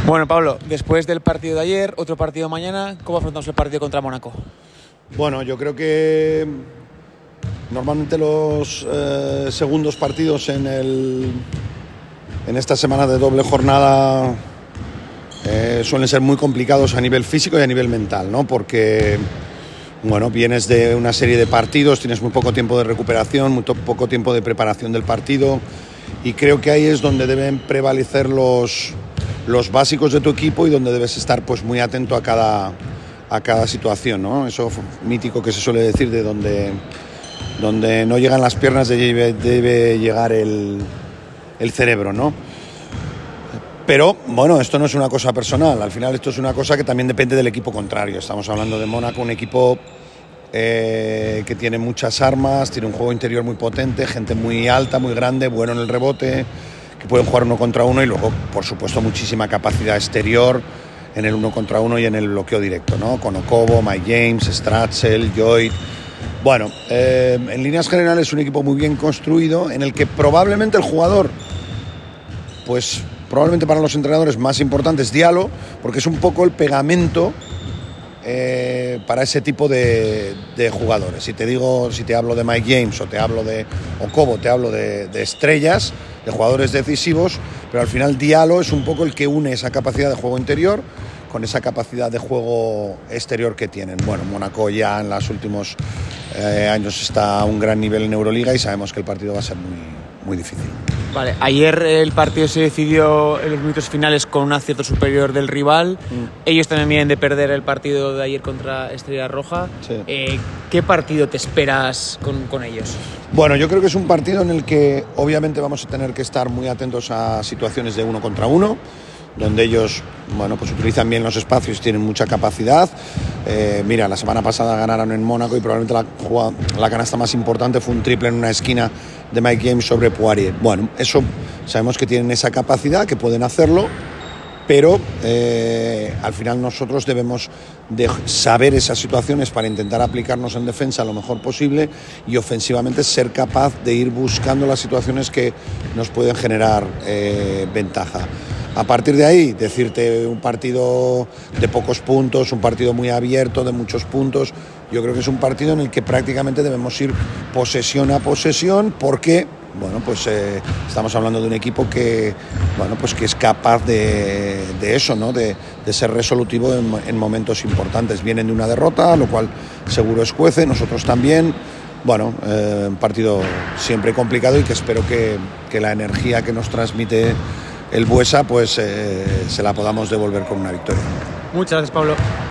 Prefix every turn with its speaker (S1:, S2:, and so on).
S1: Bueno, Pablo, después del partido de ayer, otro partido mañana, ¿cómo afrontamos el partido contra Mónaco?
S2: Bueno, yo creo que normalmente los segundos partidos en esta semana de doble jornada suelen ser muy complicados a nivel físico y a nivel mental, ¿no? Porque bueno, vienes de una serie de partidos, tienes muy poco tiempo de recuperación, muy poco tiempo de preparación del partido, y creo que ahí es donde deben prevalecer los básicos de tu equipo y donde debes estar pues muy atento a cada situación, ¿no? Eso mítico que se suele decir de donde no llegan las piernas debe llegar el cerebro, ¿no? Pero bueno, esto no es una cosa personal, al final esto es una cosa que también depende del equipo contrario. Estamos hablando de Mónaco, un equipo que tiene muchas armas, tiene un juego interior muy potente, gente muy alta, muy grande, bueno en el rebote, que pueden jugar uno contra uno, y luego, por supuesto, muchísima capacidad exterior en el uno contra uno y en el bloqueo directo, ¿no? Con Okobo, Mike James, Stratzel, Lloyd. Bueno, en líneas generales es un equipo muy bien construido, en el que probablemente el jugador, pues probablemente para los entrenadores más importante es Diallo, porque es un poco el pegamento para ese tipo de jugadores. Si te hablo de Mike James o te hablo de Okobo, te hablo de estrellas, de jugadores decisivos, pero al final Diallo es un poco el que une esa capacidad de juego interior con esa capacidad de juego exterior que tienen. Bueno, Mónaco ya en los últimos años está a un gran nivel en Euroliga y sabemos que el partido va a ser muy, muy difícil.
S1: Vale, ayer el partido se decidió en los minutos finales con un acierto superior del rival. Ellos también vienen de perder el partido de ayer contra Estrella Roja.
S2: Sí.
S1: ¿Qué partido te esperas con ellos?
S2: Bueno, yo creo que es un partido en el que obviamente vamos a tener que estar muy atentos a situaciones de uno contra uno, donde ellos, bueno, pues utilizan bien los espacios, tienen mucha capacidad. Mira, la semana pasada ganaron en Mónaco y probablemente la canasta más importante fue un triple en una esquina de Mike James sobre Poirier. Bueno, eso sabemos que tienen esa capacidad, que pueden hacerlo, pero al final nosotros debemos de saber esas situaciones para intentar aplicarnos en defensa lo mejor posible y ofensivamente ser capaz de ir buscando las situaciones que nos pueden generar ventaja. A partir de ahí, decirte un partido de pocos puntos, un partido muy abierto, de muchos puntos, yo creo que es un partido en el que prácticamente debemos ir posesión a posesión, porque bueno, pues estamos hablando de un equipo que, bueno, pues que es capaz de eso, ¿no? De ser resolutivo en momentos importantes. Vienen de una derrota, lo cual seguro escuece, nosotros también. Bueno, un partido siempre complicado y que espero que la energía que nos transmite el Buesa pues se la podamos devolver con una victoria.
S1: Muchas gracias, Pablo.